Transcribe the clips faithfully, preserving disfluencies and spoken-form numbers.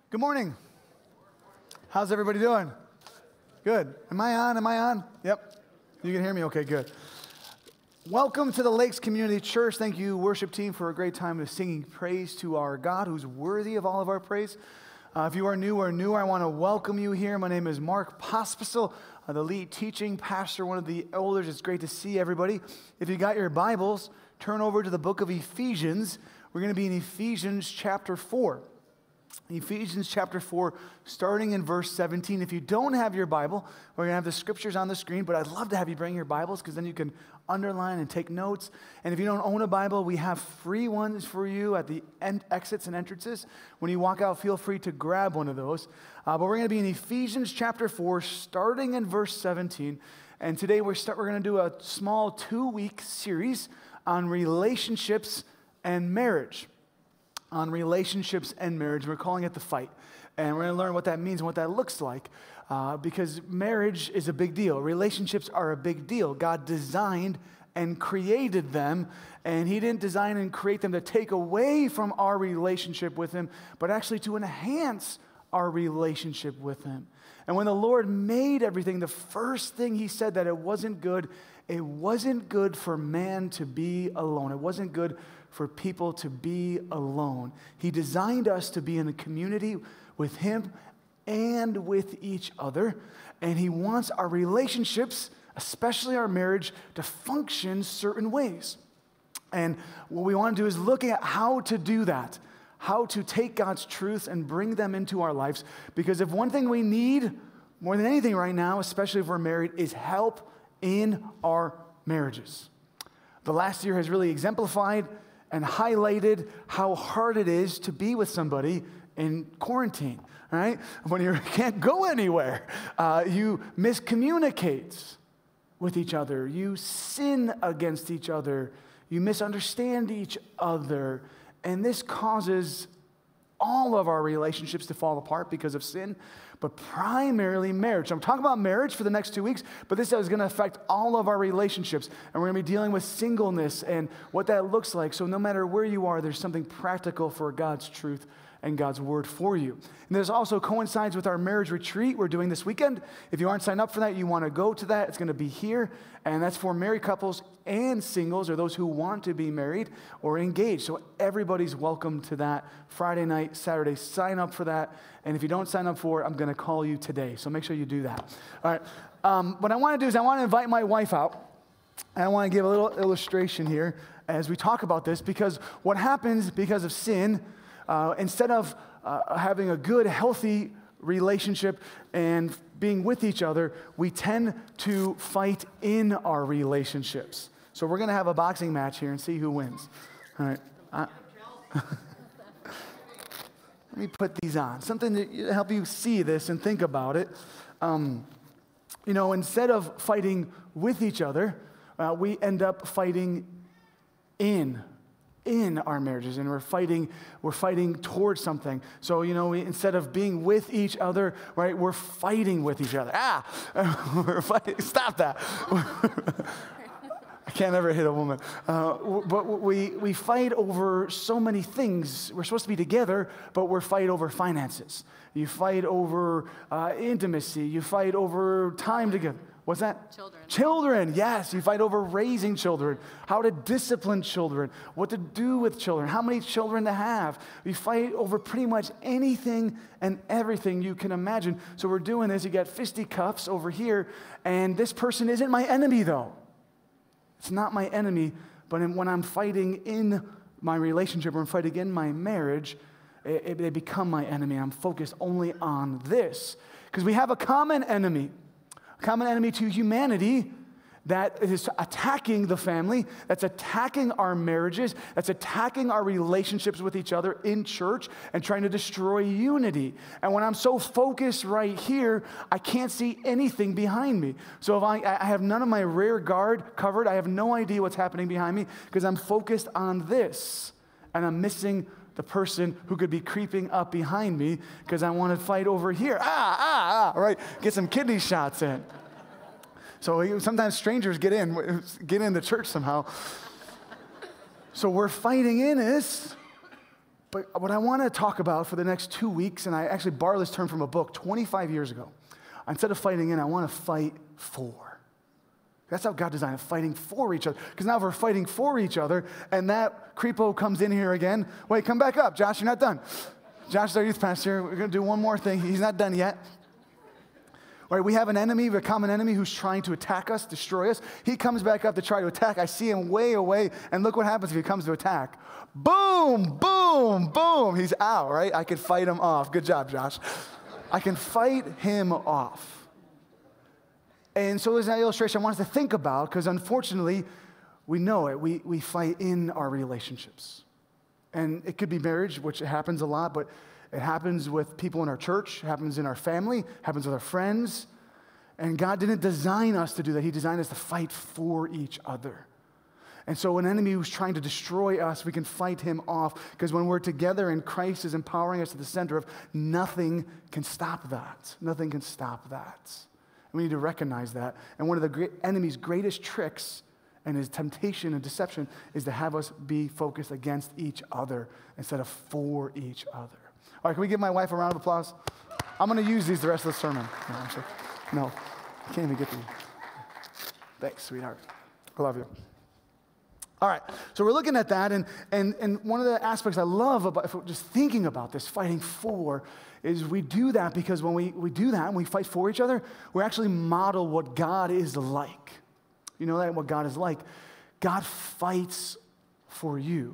Good morning. How's everybody doing? Good. Am I on? Am I on? Yep. You can hear me? Okay, good. Welcome to the Lakes Community Church. Thank you, worship team, for a great time of singing praise to our God, who's worthy of all of our praise. Uh, if you are new or newer, I want to welcome you here. My name is Mark Pospisil, uh, the lead teaching pastor, one of the elders. It's great to see everybody. If you got your Bibles, turn over to the book of Ephesians. We're going to be in Ephesians chapter four. Ephesians chapter four, starting in verse seventeen. If you don't have your Bible, we're going to have the scriptures on the screen, but I'd love to have you bring your Bibles because then you can underline and take notes. And if you don't own a Bible, we have free ones for you at the end, exits and entrances. When you walk out, feel free to grab one of those. Uh, but we're going to be in Ephesians chapter four, starting in verse seventeen. And today we're, start, we're going to do a small two-week series on relationships and marriage. On relationships and marriage. We're calling it The Fight. And we're going to learn what that means and what that looks like. Uh, because marriage is a big deal. Relationships are a big deal. God designed and created them. And He didn't design and create them to take away from our relationship with Him, but actually to enhance our relationship with Him. And when the Lord made everything, the first thing He said that it wasn't good, it wasn't good for man to be alone. It wasn't good for people to be alone. He designed us to be in a community with Him and with each other. And He wants our relationships, especially our marriage, to function certain ways. And what we want to do is look at how to do that, how to take God's truth and bring them into our lives. Because if one thing we need more than anything right now, especially if we're married, is help in our marriages. The last year has really exemplified and highlighted how hard it is to be with somebody in quarantine, right? When you can't go anywhere, uh, you miscommunicate with each other, you sin against each other, you misunderstand each other, and this causes all of our relationships to fall apart because of sin, but primarily marriage. I'm talking about marriage for the next two weeks, but this is going to affect all of our relationships, and we're going to be dealing with singleness and what that looks like. So no matter where you are, there's something practical for God's truth and God's word for you. And this also coincides with our marriage retreat we're doing this weekend. If you aren't signed up for that, you want to go to that. It's going to be here, and that's for married couples and singles, or those who want to be married or engaged. So everybody's welcome to that Friday night, Saturday. Sign up for that, and if you don't sign up for it, I'm going to call you today. So make sure you do that. All right. Um, what I want to do is I want to invite my wife out, and I want to give a little illustration here as we talk about this, because what happens because of sin, Uh, instead of uh, having a good, healthy relationship and being with each other, we tend to fight in our relationships. So we're going to have a boxing match here and see who wins. All right. Uh, let me put these on. Something to help you see this and think about it. Um, you know, instead of fighting with each other, uh, we end up fighting in in our marriages, and we're fighting, we're fighting towards something. So, you know, we, instead of being with each other, right, we're fighting with each other. Ah, we're fighting, stop that. I can't ever hit a woman. Uh, but we, we fight over so many things. We're supposed to be together, but we're fight over finances. You fight over uh, intimacy. You fight over time together. What's that? Children. Children, yes. You fight over raising children, how to discipline children, what to do with children, how many children to have. You fight over pretty much anything and everything you can imagine. So we're doing this. You got fisticuffs over here, and this person isn't my enemy, though. It's not my enemy, but when I'm fighting in my relationship or I'm fighting in my marriage, it, it, they become my enemy. I'm focused only on this because we have a common enemy. Common enemy to humanity that is attacking the family, that's attacking our marriages, that's attacking our relationships with each other in church and trying to destroy unity. And when I'm so focused right here, I can't see anything behind me. So if I, I have none of my rear guard covered, I have no idea what's happening behind me because I'm focused on this and I'm missing the person who could be creeping up behind me because I want to fight over here. Ah, ah, ah, right, get some kidney shots in. So sometimes strangers get in, get into church somehow. So we're fighting in this, But what I want to talk about for the next two weeks, and I actually borrowed this term from a book twenty-five years ago. Instead of fighting in, I want to fight for. That's how God designed it, fighting for each other. Because now if we're fighting for each other, and that creepo comes in here again, wait, come back up. Josh, you're not done. Josh is our youth pastor. We're going to do one more thing. He's not done yet. All right, we have an enemy, a common enemy who's trying to attack us, destroy us. He comes back up to try to attack. I see him way away, and look what happens if he comes to attack. Boom, boom, boom. He's out, right? I can fight him off. Good job, Josh. I can fight him off. And so as an illustration I want us to think about, because unfortunately, we know it. We, we fight in our relationships. And it could be marriage, which happens a lot, but it happens with people in our church, it happens in our family, it happens with our friends. And God didn't design us to do that. He designed us to fight for each other. And so an enemy who's trying to destroy us, we can fight him off. Because when we're together and Christ is empowering us to the center of, nothing can stop that. Nothing can stop that. And we need to recognize that. And one of the great enemy's greatest tricks and his temptation and deception is to have us be focused against each other instead of for each other. All right, can we give my wife a round of applause? I'm going to use these the rest of the sermon. No, I'm sorry. No, I can't even get them. Thanks, sweetheart. I love you. All right, so we're looking at that, and, and, and one of the aspects I love about if we're just thinking about this, fighting for, is we do that because when we, we do that and we fight for each other, we actually model what God is like. You know that, what God is like? God fights for you.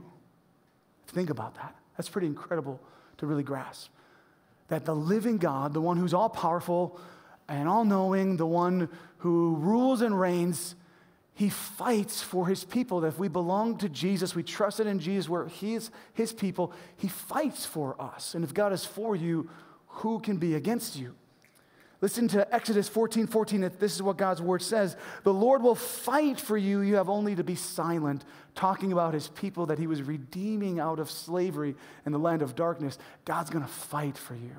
Think about that. That's pretty incredible to really grasp. That the living God, the one who's all-powerful and all-knowing, the one who rules and reigns, he fights for his people. That if we belong to Jesus, we trusted in Jesus, where he is his people, he fights for us. And if God is for you, who can be against you? Listen to Exodus fourteen fourteen. This is what God's word says. The Lord will fight for you. You have only to be silent. Talking about his people that he was redeeming out of slavery in the land of darkness. God's going to fight for you.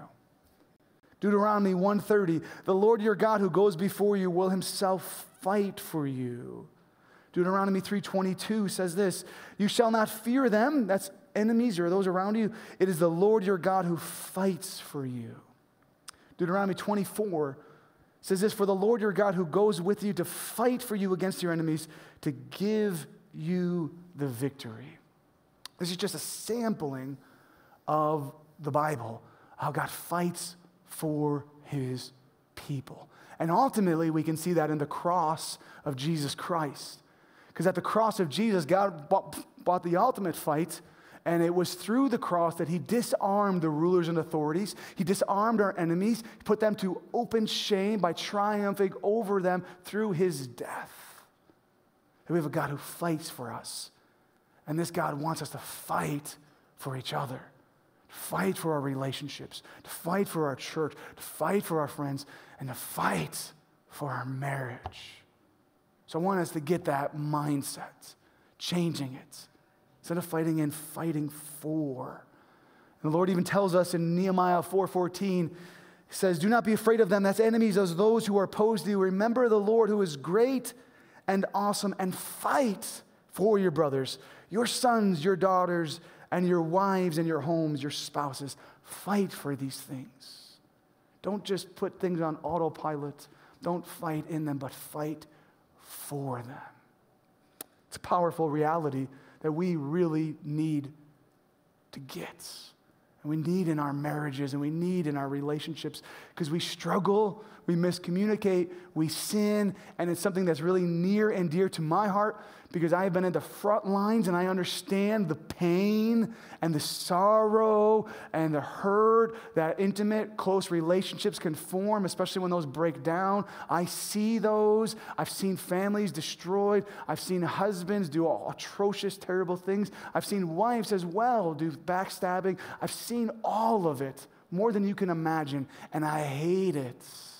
Deuteronomy one thirty. The Lord your God who goes before you will himself fight for you. Deuteronomy three twenty-two says this. You shall not fear them. That's enemies or those around you. It is the Lord your God who fights for you. Deuteronomy twenty-four says this, for the Lord your God who goes with you to fight for you against your enemies, to give you the victory. This is just a sampling of the Bible, how God fights for his people. And ultimately, we can see that in the cross of Jesus Christ. Because at the cross of Jesus, God bought, bought the ultimate fight. And it was through the cross that he disarmed the rulers and authorities. He disarmed our enemies, put them to open shame by triumphing over them through his death. And we have a God who fights for us. And this God wants us to fight for each other, to fight for our relationships, to fight for our church, to fight for our friends, and to fight for our marriage. So I want us to get that mindset, changing it. Instead of fighting in, fighting for. And the Lord even tells us in Nehemiah four fourteen, he says, do not be afraid of them. That's enemies as those who are opposed to you. Remember the Lord who is great and awesome, and fight for your brothers, your sons, your daughters, and your wives and your homes, your spouses. Fight for these things. Don't just put things on autopilot. Don't fight in them, but fight for them. It's a powerful reality that we really need to get. And we need in our marriages and we need in our relationships because we struggle, we miscommunicate, we sin, and it's something that's really near and dear to my heart because I have been in the front lines and I understand the pain and the sorrow and the hurt that intimate, close relationships can form, especially when those break down. I see those. I've seen families destroyed. I've seen husbands do all atrocious, terrible things. I've seen wives as well do backstabbing. I've seen all of it, more than you can imagine, and I hate it.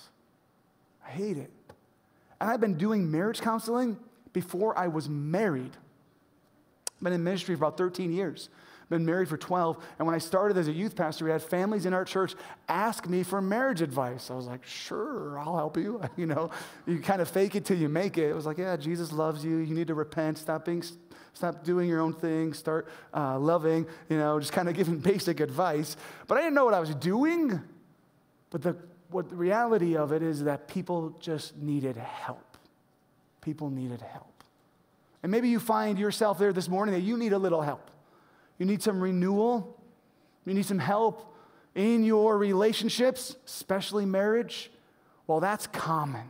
I hate it. And I've been doing marriage counseling before I was married. I've been in ministry for about thirteen years. Been married for twelve. And when I started as a youth pastor, we had families in our church ask me for marriage advice. I was like, sure, I'll help you. You know, you kind of fake it till you make it. It was like, yeah, Jesus loves you. You need to repent. Stop being Stop doing your own thing. Start uh, loving, you know, just kind of giving basic advice. But I didn't know what I was doing. But the, what the reality of it is that people just needed help. People needed help. And maybe you find yourself there this morning that you need a little help. You need some renewal. You need some help in your relationships, especially marriage. Well, that's common.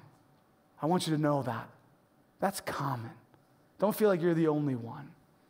I want you to know that. That's common. Don't feel like you're the only one.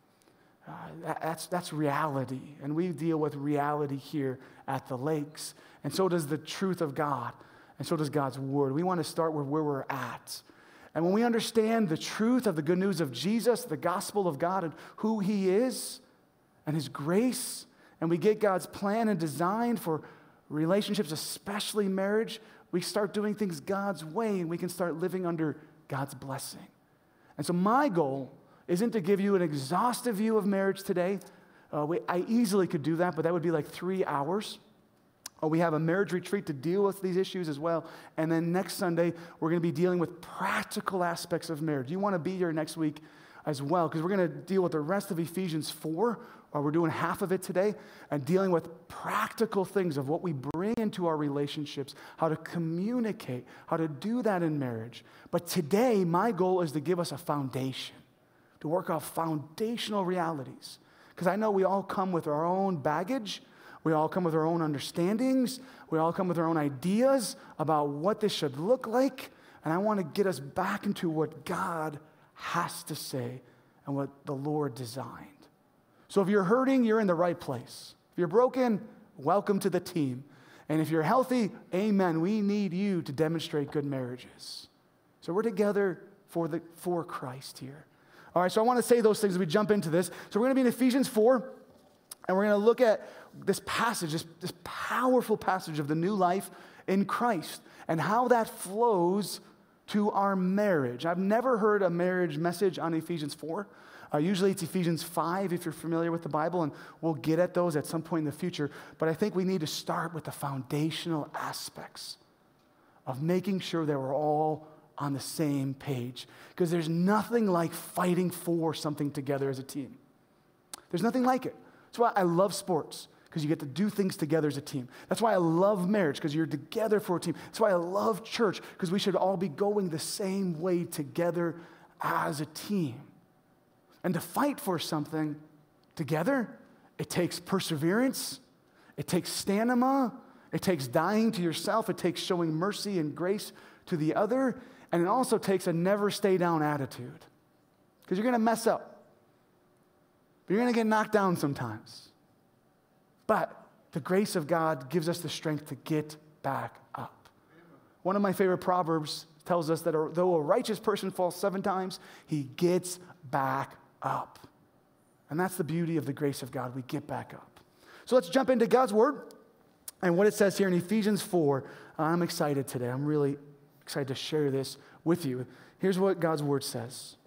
Uh, that, that's, that's reality. And we deal with reality here at the Lakes. And so does the truth of God. And so does God's word. We want to start with where we're at. And when we understand the truth of the good news of Jesus, the gospel of God and who he is and his grace, and we get God's plan and design for relationships, especially marriage, we start doing things God's way and we can start living under God's blessing. And so my goal isn't to give you an exhaustive view of marriage today. Uh, we, I easily could do that, but that would be like three hours. Uh, we have a marriage retreat to deal with these issues as well. And then next Sunday, we're going to be dealing with practical aspects of marriage. You want to be here next week as well, because we're going to deal with the rest of Ephesians four, or we're doing half of it today, and dealing with practical things of what we bring into our relationships, how to communicate, how to do that in marriage. But today, my goal is to give us a foundation, to work off foundational realities. Because I know we all come with our own baggage, we all come with our own understandings, we all come with our own ideas about what this should look like, and I want to get us back into what God has to say and what the Lord designed. So if you're hurting, you're in the right place. If you're broken, welcome to the team. And if you're healthy, amen, we need you to demonstrate good marriages. So we're together for the for Christ here. All right, so I want to say those things as we jump into this. So we're going to be in Ephesians four, and we're going to look at this passage, this, this powerful passage of the new life in Christ and how that flows to our marriage. I've never heard a marriage message on Ephesians four. Uh, usually it's Ephesians five if you're familiar with the Bible, and we'll get at those at some point in the future. But I think we need to start with the foundational aspects of making sure that we're all on the same page. Because there's nothing like fighting for something together as a team. There's nothing like it. That's why I love sports, because you get to do things together as a team. That's why I love marriage, because you're together for a team. That's why I love church, because we should all be going the same way together as a team. And to fight for something together, it takes perseverance, it takes stamina, it takes dying to yourself, it takes showing mercy and grace to the other, and it also takes a never stay down attitude. Because you're going to mess up. You're going to get knocked down sometimes. But the grace of God gives us the strength to get back up. One of my favorite proverbs tells us that though a righteous person falls seven times, he gets back up. And that's the beauty of the grace of God. We get back up. So let's jump into God's word and what it says here in Ephesians four. I'm excited today. I'm really excited to share this with you. Here's what God's word says.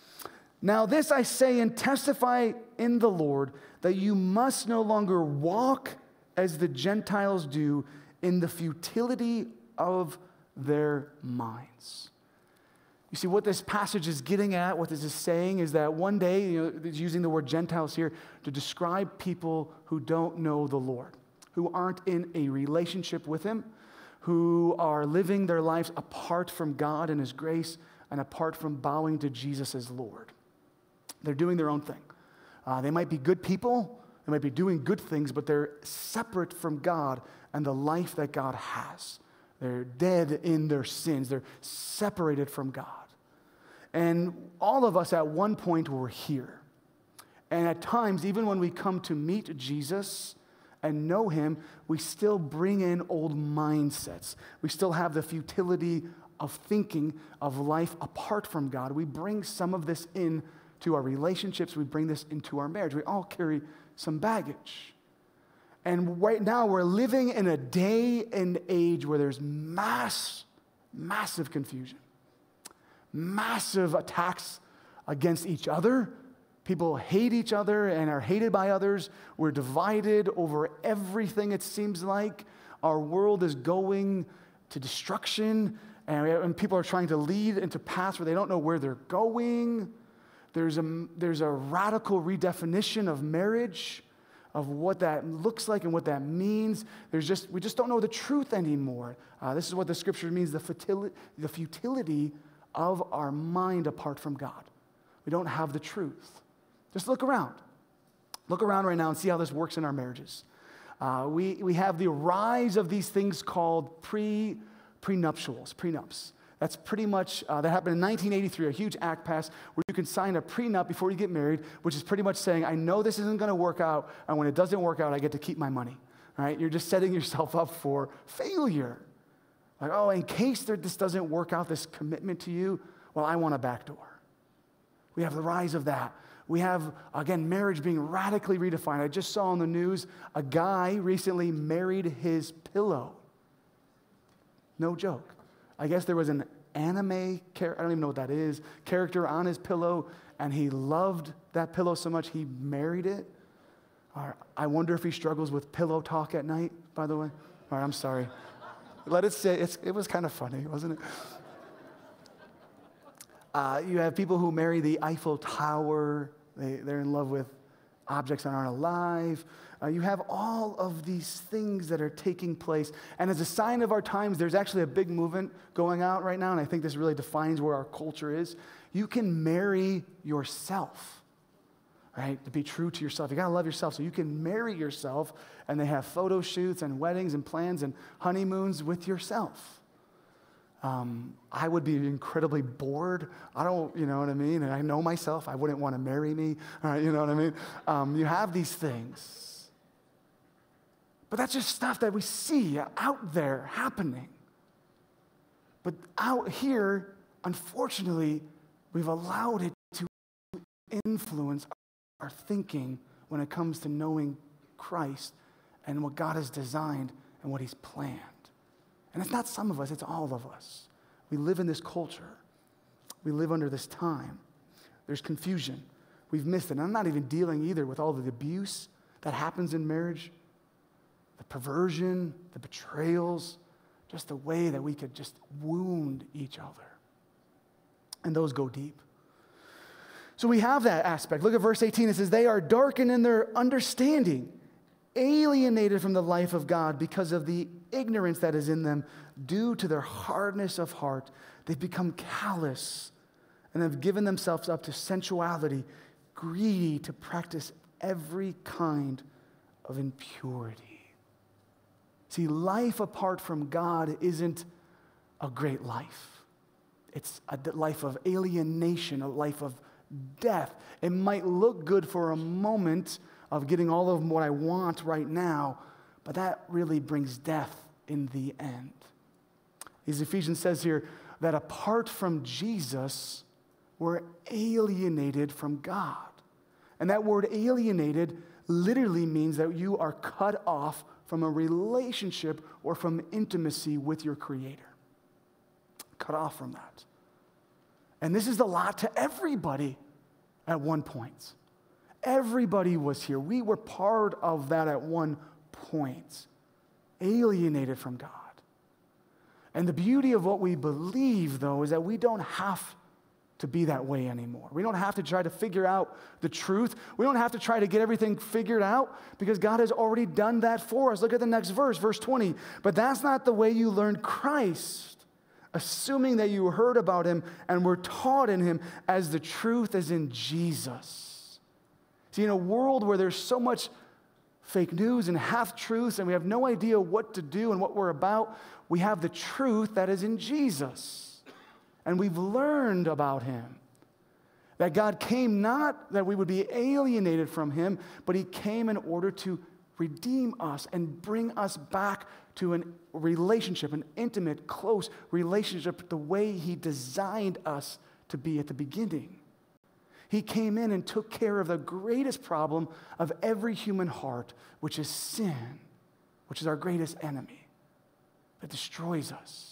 Now this I say and testify in the Lord, that you must no longer walk as the Gentiles do in the futility of their minds. You see, what this passage is getting at, what this is saying, is that one day, you know, it's using the word Gentiles here to describe people who don't know the Lord, who aren't in a relationship with him, who are living their lives apart from God and his grace and apart from bowing to Jesus as Lord. They're doing their own thing. Uh, they might be good people, they might be doing good things, but they're separate from God and the life that God has. They're dead in their sins. They're separated from God. And all of us at one point were here. And at times, even when we come to meet Jesus and know him, we still bring in old mindsets. We still have the futility of thinking of life apart from God. We bring some of this in to our relationships. We bring this into our marriage. We all carry some baggage. And right now, we're living in a day and age where there's mass, massive confusion, massive attacks against each other. People hate each other and are hated by others. We're divided over everything, it seems like. Our world is going to destruction, and, and people are trying to lead into paths where they don't know where they're going. There's a, there's a radical redefinition of marriage, of what that looks like and what that means. There's just, we just don't know the truth anymore. Uh, this is what the scripture means, the futility, the futility of our mind apart from God. We don't have the truth. Just look around. Look around right now and see how this works in our marriages. Uh, we, we have the rise of these things called pre, prenuptials, prenups. That's pretty much, uh, that happened in nineteen eighty-three, a huge act passed where you can sign a prenup before you get married, which is pretty much saying, I know this isn't going to work out, and when it doesn't work out, I get to keep my money. All right? You're just setting yourself up for failure. Like, oh, in case there, this doesn't work out, this commitment to you, well, I want a backdoor. We have the rise of that. We have, again, marriage being radically redefined. I just saw on the news a guy recently married his pillow. No joke. I guess there was an anime character, I don't even know what that is, character on his pillow, and he loved that pillow so much he married it. Or I wonder if he struggles with pillow talk at night, by the way. All right, I'm sorry. Let it say, it's, it was kind of funny, wasn't it? Uh, you have people who marry the Eiffel Tower. They, they're in love with objects that aren't alive. Uh, you have all of these things that are taking place. And as a sign of our times, there's actually a big movement going out right now, and I think this really defines where our culture is. You can marry yourself, right? To be true to yourself. You got to love yourself. So you can marry yourself, and they have photo shoots and weddings and plans and honeymoons with yourself. Um, I would be incredibly bored. I don't, you know what I mean? And I know myself. I wouldn't want to marry me. All right, you know what I mean? Um, you have these things. But that's just stuff that we see out there happening. But out here, unfortunately, we've allowed it to influence our thinking when it comes to knowing Christ and what God has designed and what He's planned. And it's not some of us, it's all of us. We live in this culture. We live under this time. There's confusion. We've missed it. And I'm not even dealing either with all of the abuse that happens in marriage, the perversion, the betrayals, just the way that we could just wound each other. And those go deep. So we have that aspect. Look at verse eighteen. It says, they are darkened in their understanding, alienated from the life of God because of the ignorance that is in them due to their hardness of heart. They've become callous and have given themselves up to sensuality, greedy to practice every kind of impurity. See, life apart from God isn't a great life. It's a life of alienation, a life of death. It might look good for a moment of getting all of what I want right now, but that really brings death in the end. As Ephesians says here, that apart from Jesus, we're alienated from God. And that word alienated literally means that you are cut off from a relationship or from intimacy with your Creator. Cut off from that. And this is the lot to everybody at one point. Everybody was here. We were part of that at one point. Alienated from God. And the beauty of what we believe, though, is that we don't have to be that way anymore. We don't have to try to figure out the truth. We don't have to try to get everything figured out because God has already done that for us. Look at the next verse, verse twenty. But that's not the way you learned Christ, assuming that you heard about Him and were taught in Him as the truth is in Jesus. See, in a world where there's so much fake news and half-truths and we have no idea what to do and what we're about, we have the truth that is in Jesus. And we've learned about Him. That God came not that we would be alienated from Him, but He came in order to redeem us and bring us back to a relationship, an intimate, close relationship, the way He designed us to be at the beginning. He came in and took care of the greatest problem of every human heart, which is sin, which is our greatest enemy that destroys us.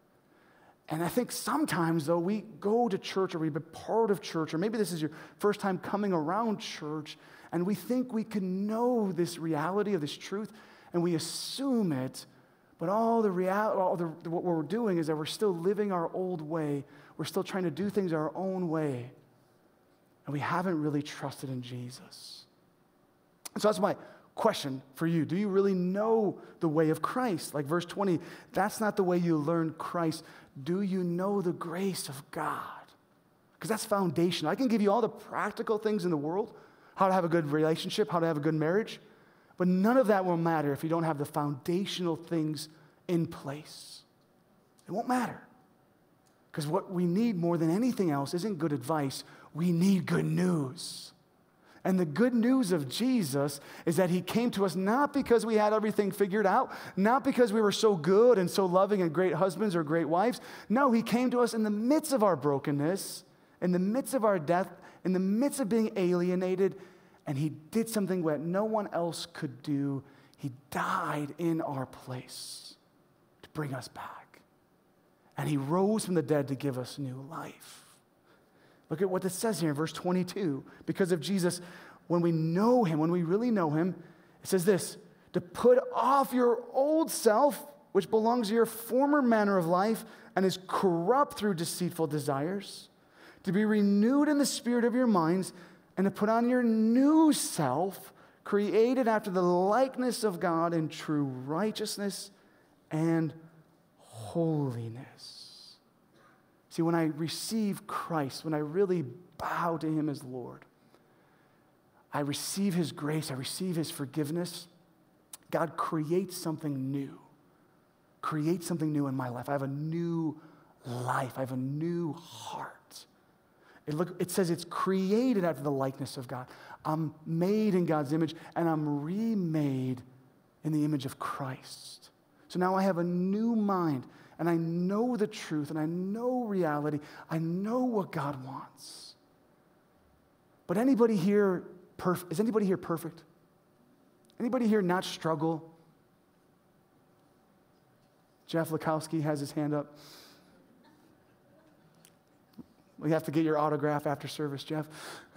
And I think sometimes, though, we go to church or we've been part of church, or maybe this is your first time coming around church, and we think we can know this reality of this truth, and we assume it, but all the reality, all the, what we're doing is that we're still living our old way. We're still trying to do things our own way. and we haven't really trusted in Jesus. And so that's my question for you. Do you really know the way of Christ? Like verse twenty, that's not the way you learn Christ. Do you know the grace of God? Because that's foundational. I can give you all the practical things in the world, how to have a good relationship, how to have a good marriage, but none of that will matter if you don't have the foundational things in place. It won't matter. Because what we need more than anything else isn't good advice. We need good news. And the good news of Jesus is that he came to us not because we had everything figured out, not because we were so good and so loving and great husbands or great wives. No, he came to us in the midst of our brokenness, in the midst of our death, in the midst of being alienated, and he did something that no one else could do. He died in our place to bring us back. And he rose from the dead to give us new life. Look at what it says here in verse twenty-two. Because of Jesus, when we know him, when we really know him, it says this, to put off your old self, which belongs to your former manner of life and is corrupt through deceitful desires, to be renewed in the spirit of your minds, and to put on your new self, created after the likeness of God in true righteousness and holiness. See, when I receive Christ, when I really bow to him as Lord, I receive his grace, I receive his forgiveness, God creates something new. Creates something new in my life. I have a new life. I have a new heart. It, look, it says it's created after the likeness of God. I'm made in God's image, and I'm remade in the image of Christ. So now I have a new mind, and I know the truth, and I know reality. I know what God wants. But anybody here, perf- is anybody here perfect? Anybody here not struggle? Jeff Lukowski has his hand up. We have to get your autograph after service, Jeff.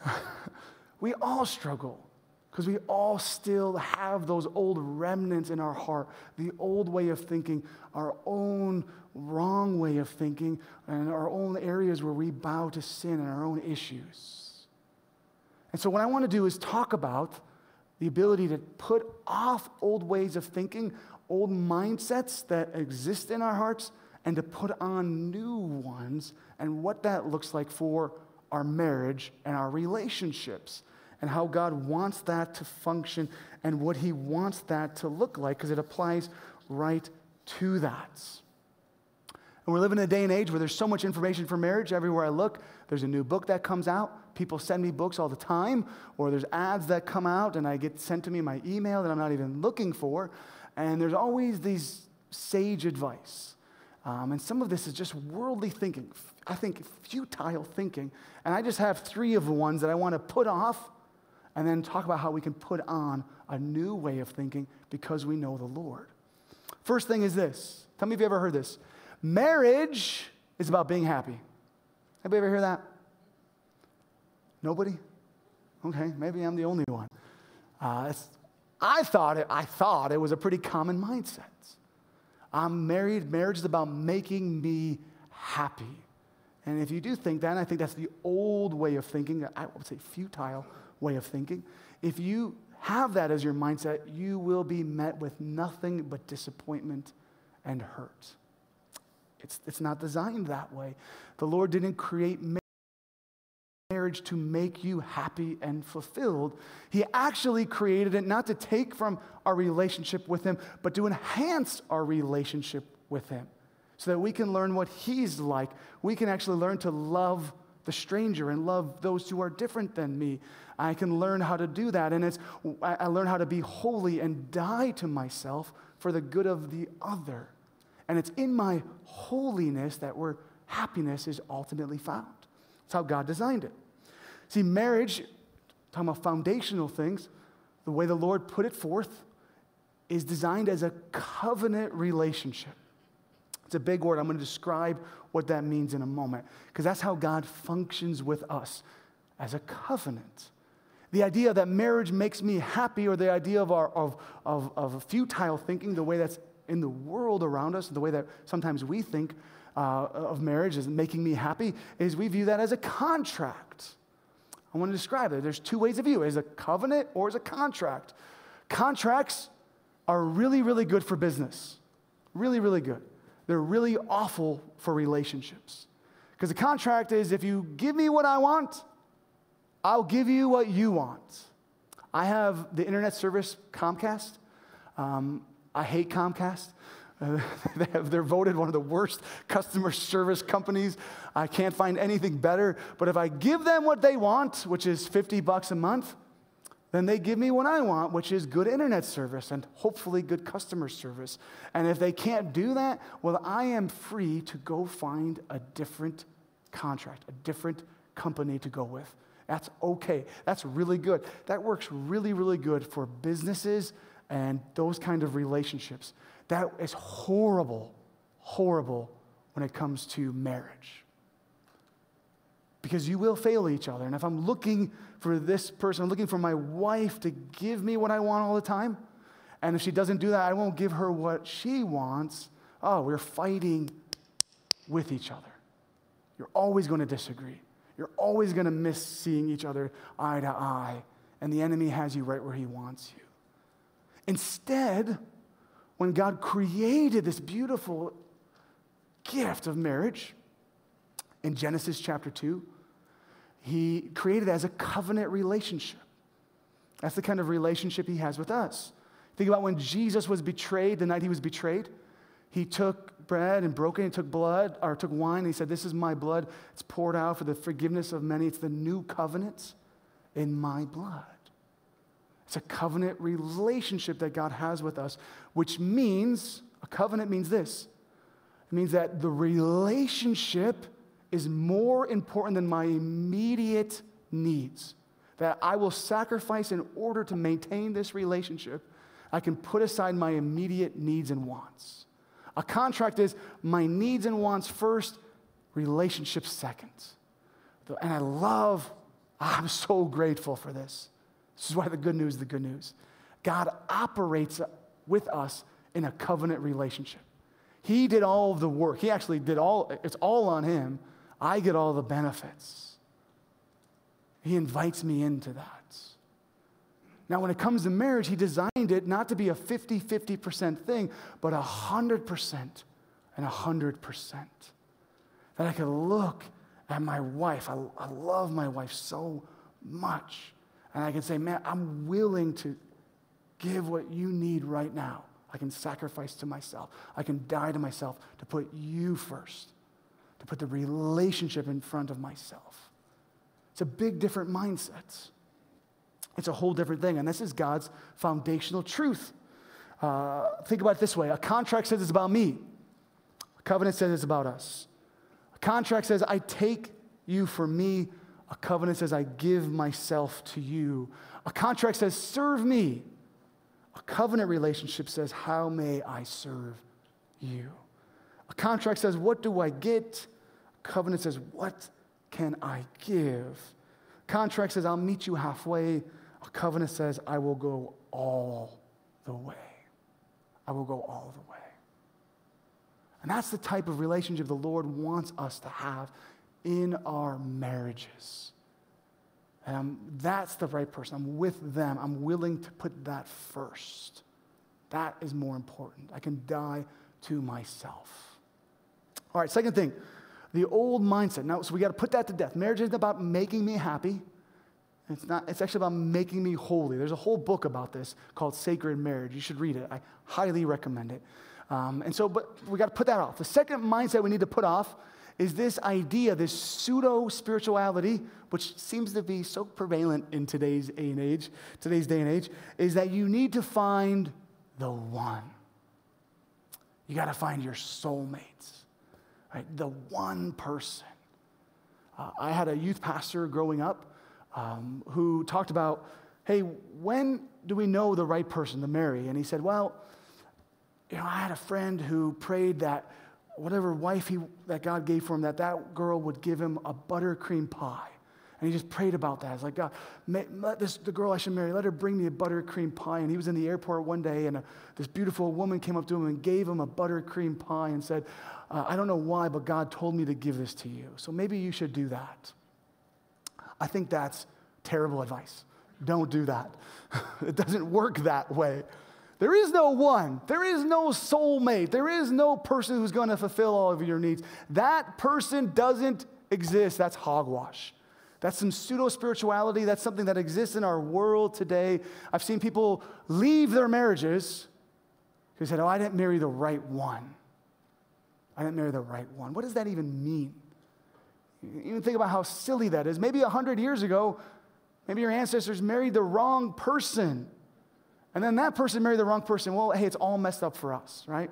We all struggle because we all still have those old remnants in our heart, the old way of thinking, our own wrong way of thinking, and our own areas where we bow to sin and our own issues. And so what I want to do is talk about the ability to put off old ways of thinking, old mindsets that exist in our hearts, and to put on new ones, and what that looks like for our marriage and our relationships, and how God wants that to function, and what he wants that to look like, because it applies right to that. And we're living in a day and age where there's so much information for marriage. Everywhere I look, there's a new book that comes out. People send me books all the time, or there's ads that come out, and I get sent to me in my email that I'm not even looking for. And there's always these sage advice. Um, and some of this is just worldly thinking. I think futile thinking. And I just have three of the ones that I want to put off and then talk about how we can put on a new way of thinking because we know the Lord. First thing is this. Tell me if you ever heard this. Marriage is about being happy. Anybody ever hear that? Nobody? Okay, maybe I'm the only one. Uh, it's, I thought it, I thought it was a pretty common mindset. I'm married. Marriage is about making me happy. And if you do think that, and I think that's the old way of thinking, I would say futile way of thinking, if you have that as your mindset, you will be met with nothing but disappointment and hurt. It's, it's not designed that way. The Lord didn't create marriage to make you happy and fulfilled. He actually created it not to take from our relationship with him, but to enhance our relationship with him so that we can learn what he's like. We can actually learn to love the stranger and love those who are different than me. I can learn how to do that, and it's I learn how to be holy and die to myself for the good of the other. And it's in my holiness that where happiness is ultimately found. That's how God designed it. See, marriage, talking about foundational things, the way the Lord put it forth, is designed as a covenant relationship. It's a big word. I'm going to describe what that means in a moment, because that's how God functions with us, as a covenant. The idea that marriage makes me happy, or the idea of, our, of, of, of futile thinking, the way that's in the world around us, the way that sometimes we think uh, of marriage as making me happy, is we view that as a contract. I want to describe it. There's two ways of view, as a covenant or as a contract. Contracts are really, really good for business. Really, really good. They're really awful for relationships. Because a contract is, if you give me what I want, I'll give you what you want. I have the internet service Comcast. Um, I hate Comcast. Uh, they have, they're voted one of the worst customer service companies. I can't find anything better. But if I give them what they want, which is fifty bucks a month, then they give me what I want, which is good internet service and hopefully good customer service. And if they can't do that, well, I am free to go find a different contract, a different company to go with. That's okay. That's really good. That works really, really good for businesses and those kind of relationships. That is horrible, horrible when it comes to marriage. Because you will fail each other. And if I'm looking for this person, I'm looking for my wife to give me what I want all the time, and if she doesn't do that, I won't give her what she wants, oh, we're fighting with each other. You're always going to disagree. You're always going to miss seeing each other eye to eye, and the enemy has you right where he wants you. Instead, when God created this beautiful gift of marriage in Genesis chapter two, he created it as a covenant relationship. That's the kind of relationship he has with us. Think about when Jesus was betrayed, the night he was betrayed. He took bread and broke it, and took blood, or took wine, and he said, this is my blood. It's poured out for the forgiveness of many. It's the new covenant in my blood. It's a covenant relationship that God has with us, which means, a covenant means this. It means that the relationship is more important than my immediate needs. That I will sacrifice in order to maintain this relationship. I can put aside my immediate needs and wants. A contract is my needs and wants first, relationship second. And I love, I'm so grateful for this. This is why the good news is the good news. God operates with us in a covenant relationship. He did all of the work. He actually did all, it's all on him. I get all the benefits. He invites me into that. Now, when it comes to marriage, he designed it not to be a fifty-fifty percent thing, but one hundred percent and one hundred percent. That I could look at my wife. I, I love my wife so much. And I can say, man, I'm willing to give what you need right now. I can sacrifice to myself. I can die to myself to put you first, to put the relationship in front of myself. It's a big different mindset. It's a whole different thing, and this is God's foundational truth. Uh, think about it this way. A contract says it's about me. A covenant says it's about us. A contract says I take you for me. A covenant says I give myself to you. A contract says serve me. A covenant relationship says how may I serve you. A contract says what do I get? A covenant says what can I give? A contract says I'll meet you halfway. A covenant says, I will go all the way. I will go all the way. And that's the type of relationship the Lord wants us to have in our marriages. And I'm, that's the right person. I'm with them. I'm willing to put that first. That is more important. I can die to myself. All right, second thing, the old mindset. Now, so we got to put that to death. Marriage isn't about making me happy. It's not. It's actually about making me holy. There's a whole book about this called Sacred Marriage. You should read it. I highly recommend it. Um, and so, but we got to put that off. The second mindset we need to put off is this idea, this pseudo-spirituality, which seems to be so prevalent in today's day and age, today's day and age, is that you need to find the one. You got to find your soulmates, right? The one person. Uh, I had a youth pastor growing up Um, who talked about, hey, when do we know the right person to marry? And he said, well, you know, I had a friend who prayed that whatever wife he, that God gave for him, that that girl would give him a buttercream pie. And he just prayed about that. It's like, God, may, let this, the girl I should marry, let her bring me a buttercream pie. And he was in the airport one day, and a, this beautiful woman came up to him and gave him a buttercream pie and said, uh, I don't know why, but God told me to give this to you. So maybe you should do that. I think that's terrible advice. Don't do that. It doesn't work that way. There is no one. There is no soulmate. There is no person who's going to fulfill all of your needs. That person doesn't exist. That's hogwash. That's some pseudo-spirituality. That's something that exists in our world today. I've seen people leave their marriages because they said, oh, I didn't marry the right one. I didn't marry the right one. What does that even mean? You even think about how silly that is. Maybe a hundred years ago, maybe your ancestors married the wrong person. And then that person married the wrong person. Well, hey, it's all messed up for us, right?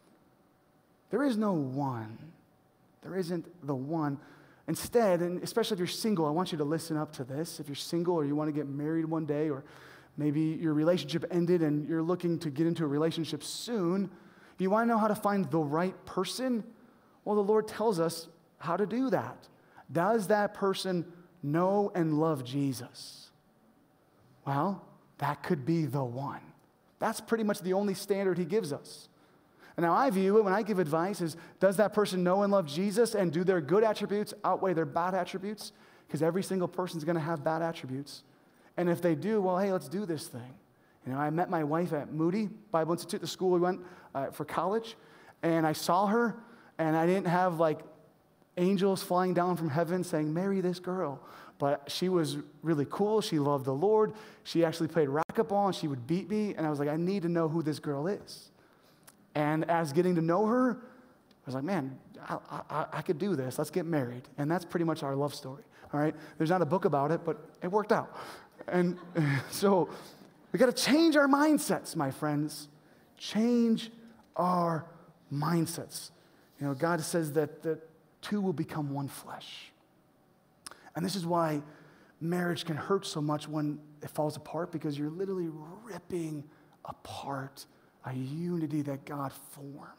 There is no one. There isn't the one. Instead, and especially if you're single, I want you to listen up to this. If you're single or you want to get married one day, or maybe your relationship ended and you're looking to get into a relationship soon, you want to know how to find the right person? Well, the Lord tells us how to do that. Does that person know and love Jesus? Well, that could be the one. That's pretty much the only standard he gives us. And now I view it, when I give advice, is does that person know and love Jesus, and do their good attributes outweigh their bad attributes? Because every single person's going to have bad attributes. And if they do, well, hey, let's do this thing. You know, I met my wife at Moody Bible Institute, the school we went uh, for college, and I saw her, and I didn't have like angels flying down from heaven saying, marry this girl. But she was really cool. She loved the Lord. She actually played racquetball, and she would beat me. And I was like, I need to know who this girl is. And as getting to know her, I was like, man, I, I, I could do this. Let's get married. And that's pretty much our love story, all right? There's not a book about it, but it worked out. And so we got to change our mindsets, my friends. Change our mindsets. You know, God says that the two will become one flesh. And this is why marriage can hurt so much when it falls apart, because you're literally ripping apart a unity that God formed.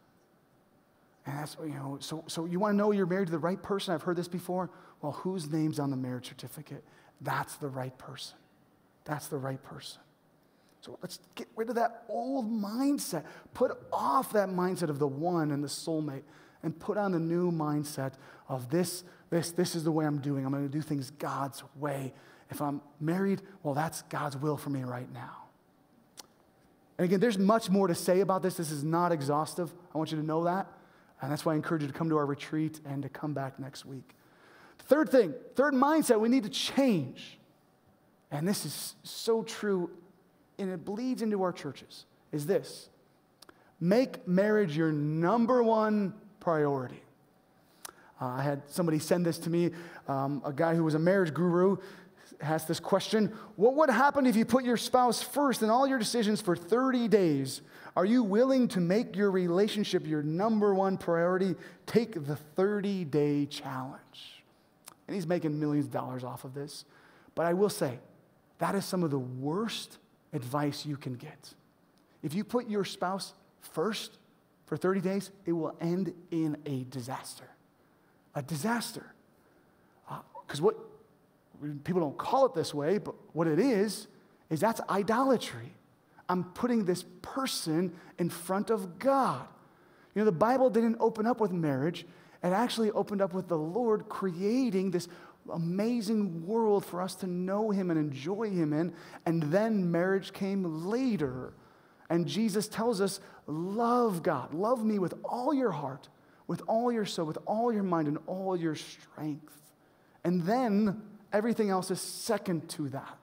And that's, you know, so, so you want to know you're married to the right person? I've heard this before. Well, whose name's on the marriage certificate? That's the right person. That's the right person. So let's get rid of that old mindset. Put off that mindset of the one and the soulmate, and put on the new mindset of this, this, this is the way I'm doing. I'm going to do things God's way. If I'm married, well, that's God's will for me right now. And again, there's much more to say about this. This is not exhaustive. I want you to know that. And that's why I encourage you to come to our retreat and to come back next week. Third thing, third mindset we need to change. And this is so true, and it bleeds into our churches, is this. Make marriage your number one priority. Uh, I had somebody send this to me, um, a guy who was a marriage guru, asked this question: what would happen if you put your spouse first in all your decisions for thirty days? Are you willing to make your relationship your number one priority? Take the thirty-day challenge. And he's making millions of dollars off of this. But I will say, that is some of the worst advice you can get. If you put your spouse first for thirty days, it will end in a disaster. A disaster. Because uh, what people don't call it this way, but what it is, is that's idolatry. I'm putting this person in front of God. You know, the Bible didn't open up with marriage. It actually opened up with the Lord creating this amazing world for us to know him and enjoy him in, and then marriage came later. And Jesus tells us, love God. Love me with all your heart, with all your soul, with all your mind, and all your strength. And then everything else is second to that.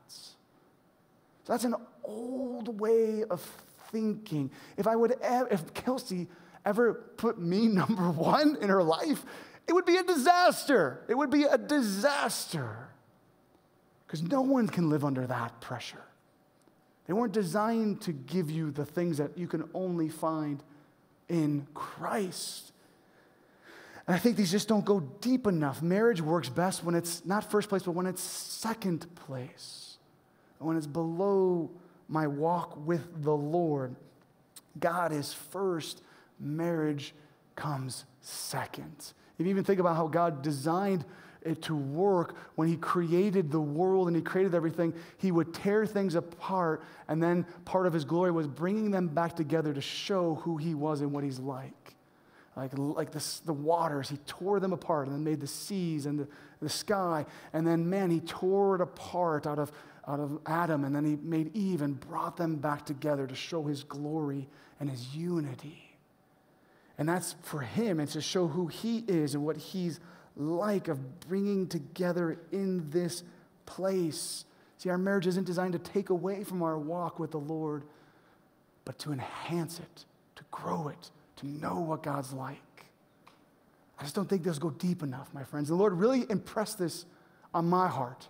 So that's an old way of thinking. If I would, ever, if Kelsey ever put me number one in her life, it would be a disaster. It would be a disaster. Because no one can live under that pressure. They weren't designed to give you the things that you can only find in Christ. And I think these just don't go deep enough. Marriage works best when it's not first place, but when it's second place. When it's below my walk with the Lord. God is first. Marriage comes second. If you even think about how God designed it to work, when he created the world and he created everything, he would tear things apart, and then part of his glory was bringing them back together to show who he was and what he's like. like, like this, the waters. He tore them apart and then made the seas and the, the sky. And then, man, he tore it apart out of, out of Adam, and then he made Eve and brought them back together to show his glory and his unity. And that's for him, and to show who he is and what he's like, of bringing together in this place. See, our marriage isn't designed to take away from our walk with the Lord, but to enhance it, to grow it, to know what God's like. I just don't think those go deep enough, my friends. The Lord really impressed this on my heart.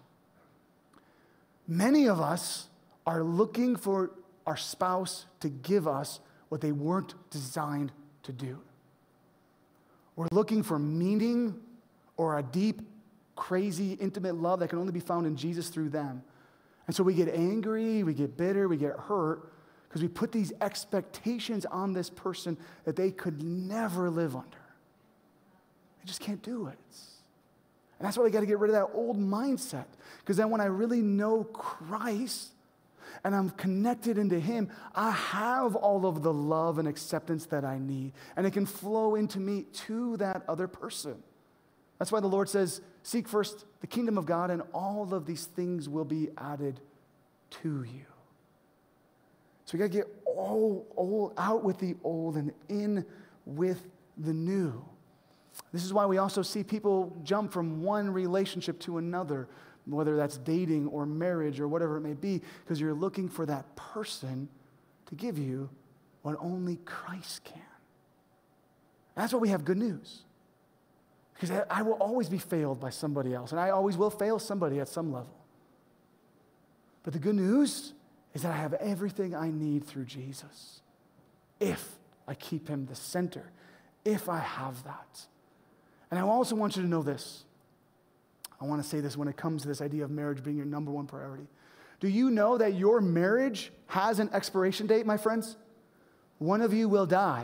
Many of us are looking for our spouse to give us what they weren't designed to do. We're looking for meaning or a deep, crazy, intimate love that can only be found in Jesus through them. And so we get angry, we get bitter, we get hurt, because we put these expectations on this person that they could never live under. They just can't do it. And that's why we got to get rid of that old mindset. Because then when I really know Christ and I'm connected into him, I have all of the love and acceptance that I need. And it can flow into me to that other person. That's why the Lord says, seek first the kingdom of God, and all of these things will be added to you. So we got to get all, all out with the old and in with the new. This is why we also see people jump from one relationship to another, whether that's dating or marriage or whatever it may be, because you're looking for that person to give you what only Christ can. That's why we have good news. Because I will always be failed by somebody else, and I always will fail somebody at some level. But the good news is that I have everything I need through Jesus, if I keep him the center, if I have that. And I also want you to know this. I want to say this when it comes to this idea of marriage being your number one priority. Do you know that your marriage has an expiration date, my friends? One of you will die.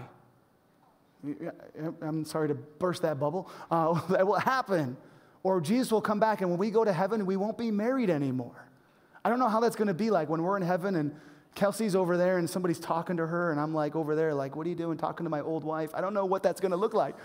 I'm sorry to burst that bubble. Uh, that will happen. Or Jesus will come back, and when we go to heaven, we won't be married anymore. I don't know how that's going to be like when we're in heaven and Kelsey's over there and somebody's talking to her, and I'm like over there like, what are you doing talking to my old wife? I don't know what that's going to look like.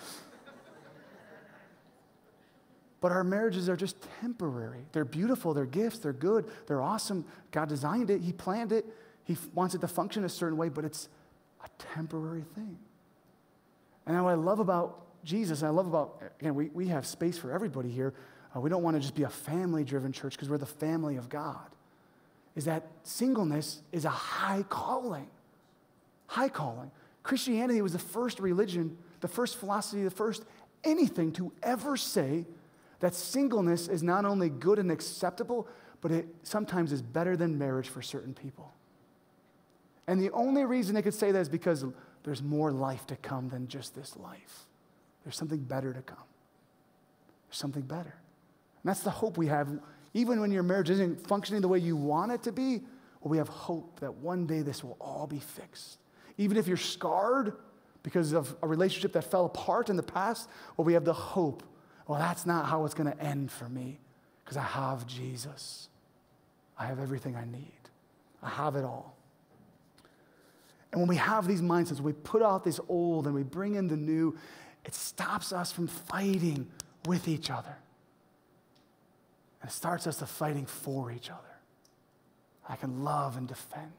But our marriages are just temporary. They're beautiful, they're gifts, they're good, they're awesome. God designed it, he planned it, he wants it to function a certain way, but it's a temporary thing. And what I love about Jesus, and I love about, again, we, we have space for everybody here. Uh, we don't want to just be a family-driven church because we're the family of God. Is that singleness is a high calling. High calling. Christianity was the first religion, the first philosophy, the first anything to ever say that singleness is not only good and acceptable, but it sometimes is better than marriage for certain people. And the only reason they could say that is because there's more life to come than just this life. There's something better to come. There's something better. And that's the hope we have. Even when your marriage isn't functioning the way you want it to be, well, we have hope that one day this will all be fixed. Even if you're scarred because of a relationship that fell apart in the past, well, we have the hope. Well, that's not how it's going to end for me because I have Jesus. I have everything I need. I have it all. And when we have these mindsets, we put out this old and we bring in the new, it stops us from fighting with each other. And it starts us to fighting for each other. I can love and defend.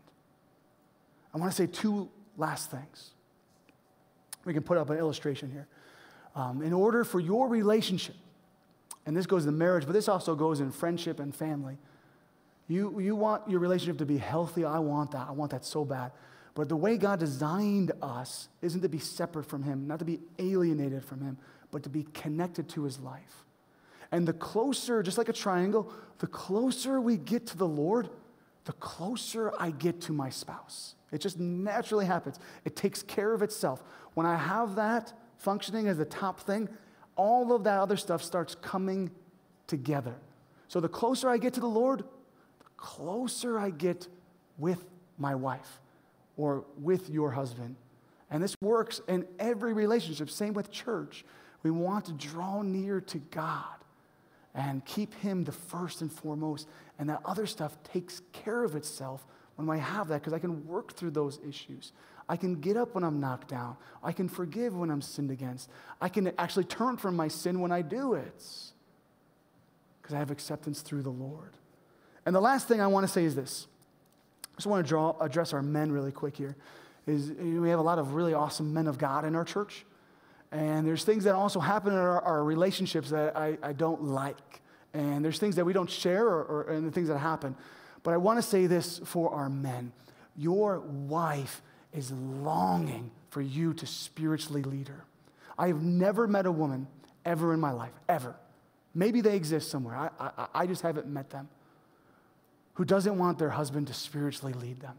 I want to say two last things. We can put up an illustration here. Um, in order for your relationship, and this goes to marriage, but this also goes in friendship and family, you, you want your relationship to be healthy. I want that. I want that so bad. But the way God designed us isn't to be separate from him, not to be alienated from him, but to be connected to his life. And the closer, just like a triangle, the closer we get to the Lord, the closer I get to my spouse. It just naturally happens. It takes care of itself. When I have that functioning as the top thing, all of that other stuff starts coming together. So the closer I get to the Lord, the closer I get with my wife or with your husband. And this works in every relationship. Same with church. We want to draw near to God and keep him the first and foremost. And that other stuff takes care of itself when I have that, because I can work through those issues. I can get up when I'm knocked down. I can forgive when I'm sinned against. I can actually turn from my sin when I do it because I have acceptance through the Lord. And the last thing I want to say is this. I just want to draw, address our men really quick here. Is we have a lot of really awesome men of God in our church. And there's things that also happen in our, our relationships that I, I don't like. And there's things that we don't share or, or, and the things that happen. But I want to say this for our men. Your wife is longing for you to spiritually lead her. I have never met a woman ever in my life, ever. Maybe they exist somewhere. I, I, I just haven't met them. Who doesn't want their husband to spiritually lead them.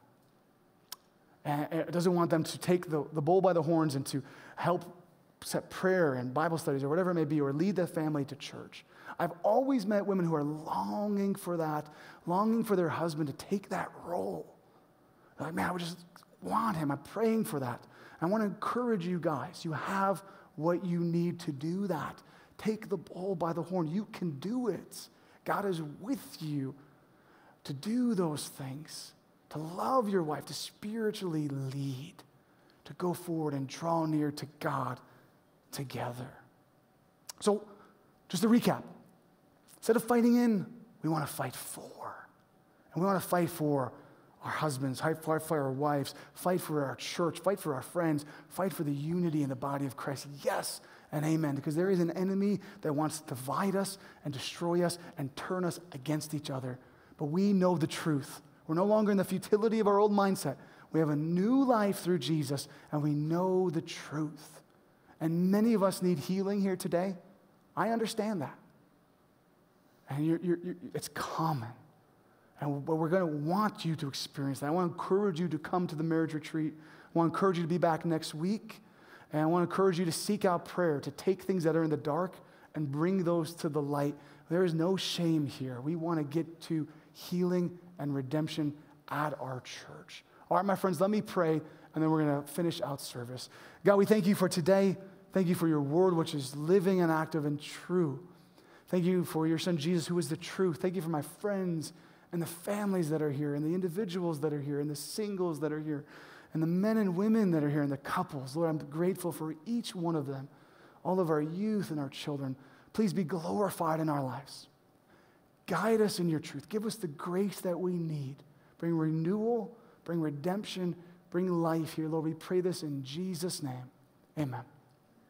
And doesn't want them to take the, the bull by the horns and to help set prayer and Bible studies or whatever it may be, or lead their family to church. I've always met women who are longing for that, longing for their husband to take that role. They're like, man, I would just want him. I'm praying for that. I want to encourage you guys. You have what you need to do that. Take the bull by the horn. You can do it. God is with you to do those things, to love your wife, to spiritually lead, to go forward and draw near to God together. So, just to recap, instead of fighting in, we want to fight for. And we want to fight for our husbands, fight for our wives, fight for our church, fight for our friends, fight for the unity in the body of Christ. Yes and amen, because there is an enemy that wants to divide us and destroy us and turn us against each other. But we know the truth. We're no longer in the futility of our old mindset. We have a new life through Jesus, and we know the truth. And many of us need healing here today. I understand that. And you're, you're, you're, it's common. And, but we're going to want you to experience that. I want to encourage you to come to the marriage retreat. I want to encourage you to be back next week. And I want to encourage you to seek out prayer, to take things that are in the dark and bring those to the light. There is no shame here. We want to get to healing and redemption at our church. All right, my friends, let me pray, and then we're going to finish out service. God, we thank you for today. Thank you for your word, which is living and active and true. Thank you for your son, Jesus, who is the truth. Thank you for my friends and the families that are here, and the individuals that are here, and the singles that are here, and the men and women that are here, and the couples. Lord, I'm grateful for each one of them, all of our youth and our children. Please be glorified in our lives. Guide us in your truth. Give us the grace that we need. Bring renewal, bring redemption, bring life here. Lord, we pray this in Jesus' name. Amen.